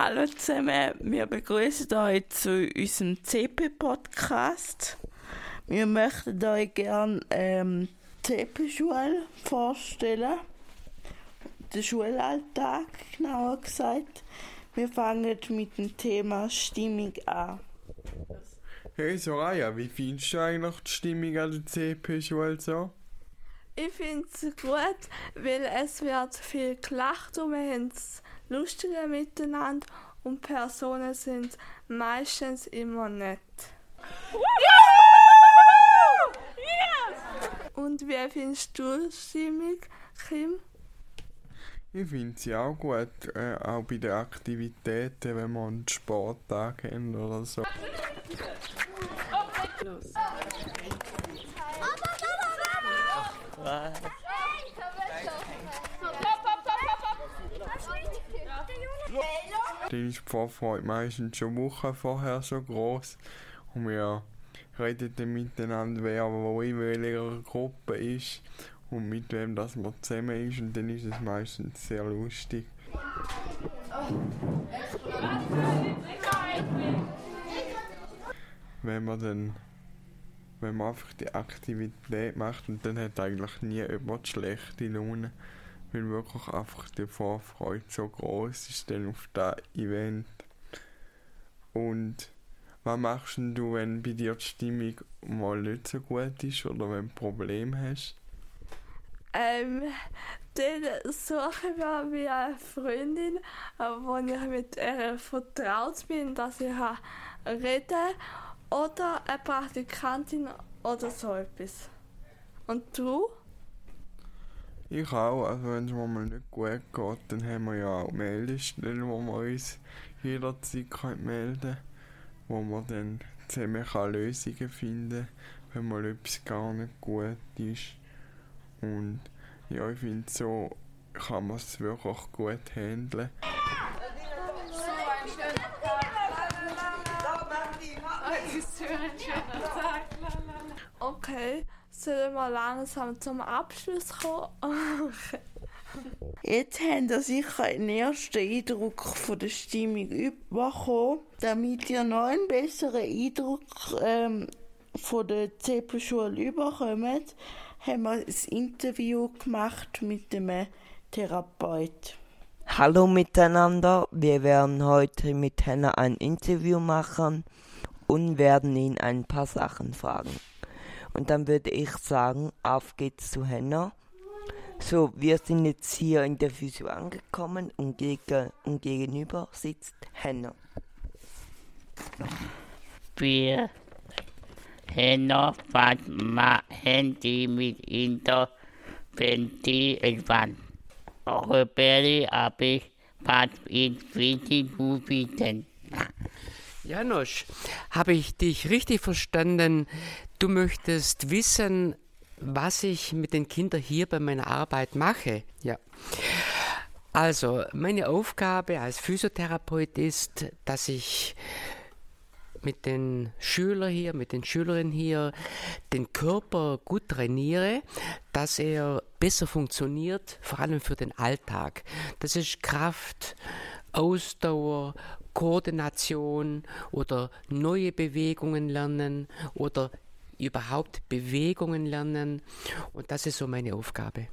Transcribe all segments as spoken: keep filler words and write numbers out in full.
Hallo zusammen, wir begrüßen euch zu unserem C P-Podcast. Wir möchten euch gerne ähm, die C P-Schule vorstellen, den Schulalltag genauer gesagt. Wir fangen mit dem Thema Stimmung an. Hey Soraya, wie findest du eigentlich die Stimmung an der C P-Schule so? Ich finde es gut, weil es wird viel gelacht und wir haben es lustiger miteinander und Personen sind meistens immer nett. Und wie findest du die Stimmung, Kim? Ich finde sie auch gut, äh, auch bei den Aktivitäten, wenn wir einen Sporttag haben oder so. Los. Dann ist die Vorfreude meistens schon Wochen vorher so gross und wir reden dann miteinander, wer wo in welcher Gruppe ist und mit wem das man zusammen ist, und dann ist es meistens sehr lustig. Wenn man dann wenn man einfach die Aktivität macht und dann hat eigentlich nie jemand schlechte Laune, weil wirklich einfach die Vorfreude so groß ist dann auf das Event. Und was machst denn du, wenn bei dir die Stimmung mal nicht so gut ist oder wenn du Probleme hast? Ähm, dann suche ich mir wie eine Freundin, wo ich mit ihr vertraut bin, dass ich reden kann. Oder eine Praktikantin oder so etwas. Und du? Ich auch, also wenn es mir mal nicht gut geht, dann haben wir ja auch Meldestellen, wo wir uns jederzeit melden können, wo man dann zusammen Lösungen finden kann, wenn mal etwas gar nicht gut ist. Und ja, ich finde, so kann man es wirklich gut handeln. Okay, sollen wir langsam zum Abschluss kommen? Jetzt habt ihr sicher einen ersten Eindruck von der Stimmung bekommen. Damit ihr noch einen besseren Eindruck ähm, von der C P-Schule bekommt, haben wir ein Interview gemacht mit dem Therapeut. Hallo miteinander, wir werden heute mit Henna ein Interview machen und werden ihn ein paar Sachen fragen. Und dann würde ich sagen, auf geht's zu Henna. So, wir sind jetzt hier in der Physio angekommen und, gegen, und gegenüber sitzt Henna. Wir Henna, was machen die mit Interventiven? Eure Bälle habe ich was in Physio bieten. Janosch, habe ich dich richtig verstanden? Du möchtest wissen, was ich mit den Kindern hier bei meiner Arbeit mache? Ja. Also, meine Aufgabe als Physiotherapeut ist, dass ich mit den Schülern hier, mit den Schülerinnen hier den Körper gut trainiere, dass er besser funktioniert, vor allem für den Alltag. Das ist Kraft, Ausdauer, Koordination oder neue Bewegungen lernen oder überhaupt Bewegungen lernen, und das ist so meine Aufgabe.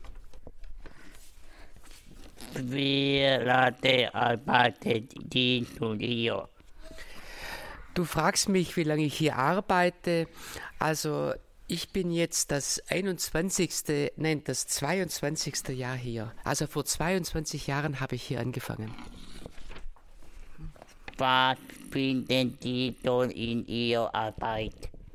Wie lange arbeitet die hier? Du fragst mich, wie lange ich hier arbeite. Also ich bin jetzt das einundzwanzigste, nein, das zweiundzwanzigste Jahr hier. Also vor zweiundzwanzig Jahren habe ich hier angefangen. Was finden Sie toll in Ihrer Arbeit?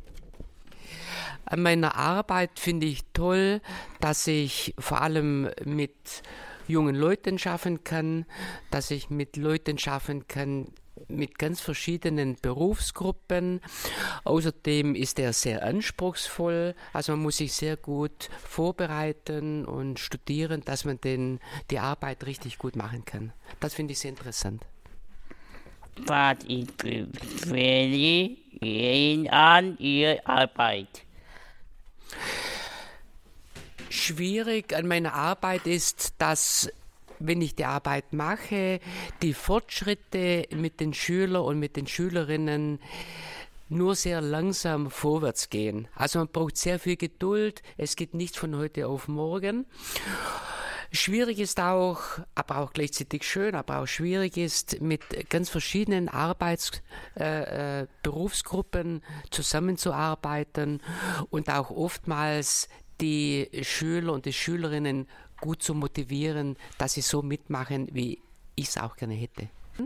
An meiner Arbeit finde ich toll, dass ich vor allem mit jungen Leuten schaffen kann, dass ich mit Leuten schaffen kann, mit ganz verschiedenen Berufsgruppen. Außerdem ist er sehr anspruchsvoll, also man muss sich sehr gut vorbereiten und studieren, dass man den, die Arbeit richtig gut machen kann. Das finde ich sehr interessant. Was ist schwierig an Ihrer Arbeit? Schwierig an meiner Arbeit ist, dass wenn ich die Arbeit mache, die Fortschritte mit den Schülern und mit den Schülerinnen nur sehr langsam vorwärts gehen. Also man braucht sehr viel Geduld, es geht nicht von heute auf morgen. Schwierig ist auch, aber auch gleichzeitig schön, aber auch schwierig ist, mit ganz verschiedenen Arbeits-, äh, äh, Berufsgruppen zusammenzuarbeiten und auch oftmals die Schüler und die Schülerinnen gut zu motivieren, dass sie so mitmachen, wie ich es auch gerne hätte. Hm?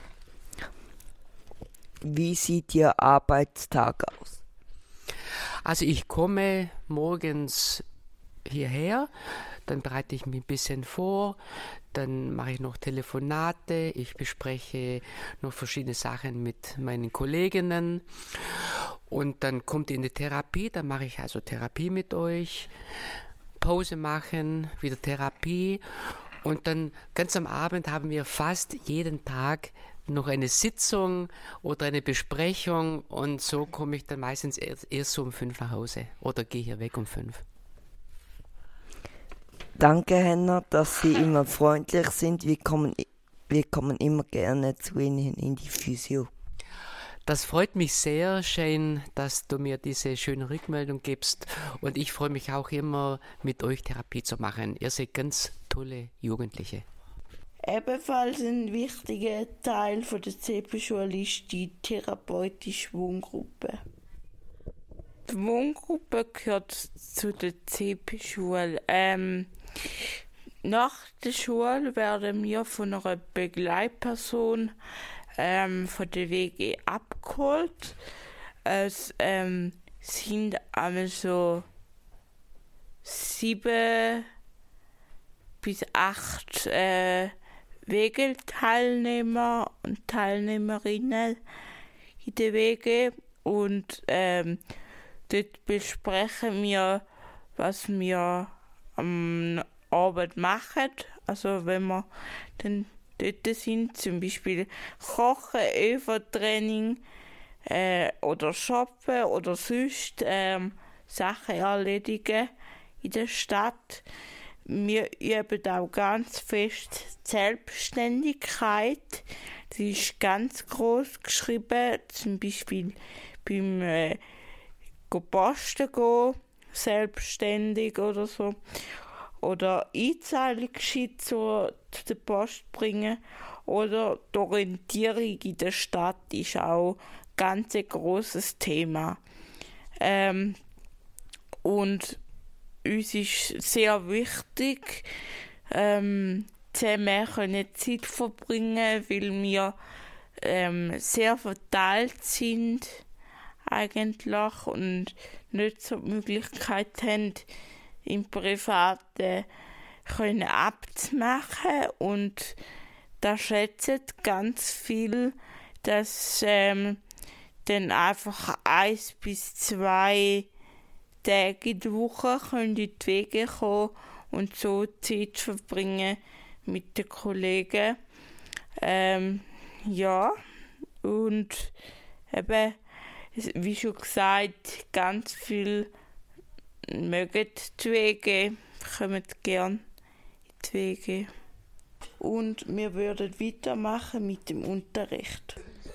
Wie sieht Ihr Arbeitstag aus? Also ich komme morgens hierher, dann bereite ich mich ein bisschen vor, dann mache ich noch Telefonate, ich bespreche noch verschiedene Sachen mit meinen Kolleginnen und dann kommt ihr in die Therapie, dann mache ich also Therapie mit euch, Pause machen, wieder Therapie und dann ganz am Abend haben wir fast jeden Tag noch eine Sitzung oder eine Besprechung und so komme ich dann meistens erst, erst so um fünf nach Hause oder gehe hier weg um fünf. Danke, Henna, dass Sie immer freundlich sind. Wir kommen, wir kommen immer gerne zu Ihnen in die Physio. Das freut mich sehr, Shane, dass du mir diese schöne Rückmeldung gibst. Und ich freue mich auch immer, mit euch Therapie zu machen. Ihr seid ganz tolle Jugendliche. Ebenfalls ein wichtiger Teil von der C P-Schule ist die therapeutische Wohngruppe. Die Wohngruppe gehört zu der C P-Schule. Ähm, nach der Schule werden wir von einer Begleitperson ähm, von der W G abgeholt. Es ähm, sind also sieben bis acht äh, Wegeteilnehmer und Teilnehmerinnen in der W G und ähm, dort besprechen wir, was wir am Abend machen. Also wenn wir dann dort sind, zum Beispiel Kochen, Övertraining äh, oder Shoppen oder sonst ähm, Sachen erledigen in der Stadt. Wir üben auch ganz fest Selbstständigkeit. Die ist ganz groß geschrieben, zum Beispiel beim äh, Posten gehen, selbstständig oder so. Oder Einzahlungsschein zu, zu der Post bringen. Oder die Orientierung in der Stadt ist auch ein ganz grosses Thema. Ähm, und uns ist sehr wichtig, ähm, zusammen können Zeit verbringen, weil wir ähm, sehr verteilt sind eigentlich und nicht so die Möglichkeit haben, im Privaten können abzumachen. Und da schätzen ganz viel, dass ähm, dann einfach eins bis zwei Tage in der Woche können in die Wege kommen und so Zeit verbringen mit den Kollegen. Ähm, ja, und eben, wie schon gesagt, ganz viel mögen die Wege, kommen gerne in die Wege. Und wir würden weitermachen mit dem Unterricht.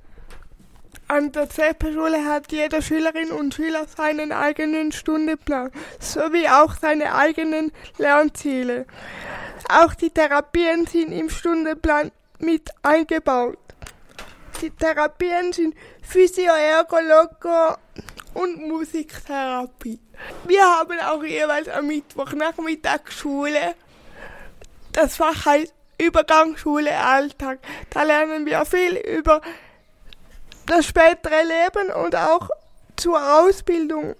An der C P-Schule hat jede Schülerin und Schüler seinen eigenen Stundenplan, sowie auch seine eigenen Lernziele. Auch die Therapien sind im Stundenplan mit eingebaut. Die Therapien sind Physio, Ergo, Logo und Musiktherapie. Wir haben auch jeweils am Mittwochnachmittag Schule. Das Fach heißt Übergangsschule Alltag. Da lernen wir viel über das spätere Leben und auch zur Ausbildung.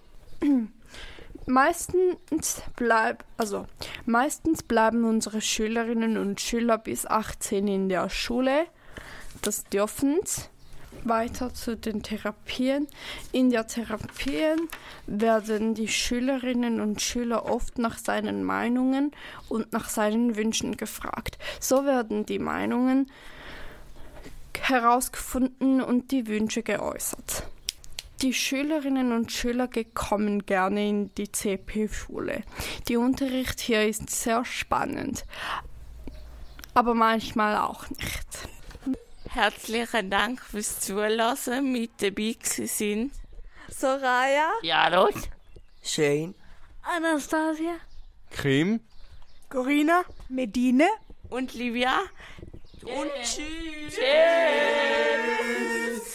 Meistens, bleib, also, meistens bleiben unsere Schülerinnen und Schüler bis achtzehn in der Schule. Das dürfen sie. Weiter zu den Therapien. In der Therapien werden die Schülerinnen und Schüler oft nach seinen Meinungen und nach seinen Wünschen gefragt. So werden die Meinungen herausgefunden und die Wünsche geäußert. Die Schülerinnen und Schüler kommen gerne in die C P-Schule. Der Unterricht hier ist sehr spannend. aber manchmal auch nicht. Herzlichen Dank fürs Zuhören, mit dabei sind Soraya, Jaros, Shane. Anastasia, Kim? Corinna, Medine. und Livia. Und tschüss. Tschüss.